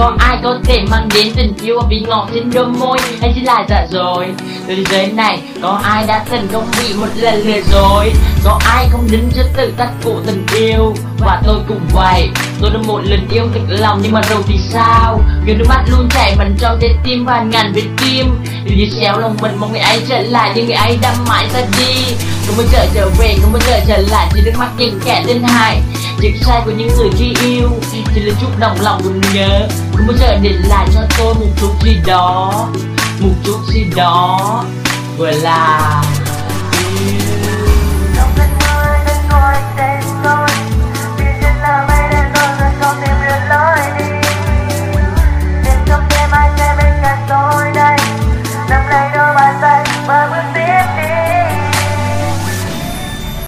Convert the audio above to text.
có ai có thể mang đến tình yêu vị ngọt trên đôi môi, hay chỉ là giả dối? Từ thế giới này có ai đã từng không bị một lần lừa dối? Có ai không đứng trước tự tắt của tình yêu? Và tôi cũng vậy, tôi đã một lần yêu thực lòng, nhưng mà rồi thì sao? Vì nước mắt luôn chảy mặn trong trái tim và ngàn vết kim. Điều gì xéo lòng mình mong người ấy trở lại, nhưng người ấy đã mãi ra đi. Không bao giờ trở về, không bao giờ trở lại, chỉ nước mắt những kẻ tên hại. Việc sai của những người khi yêu chỉ là chút đồng lòng buồn nhớ, không bao giờ để lại cho tôi một chút gì đó, một chút gì đó. Vừa là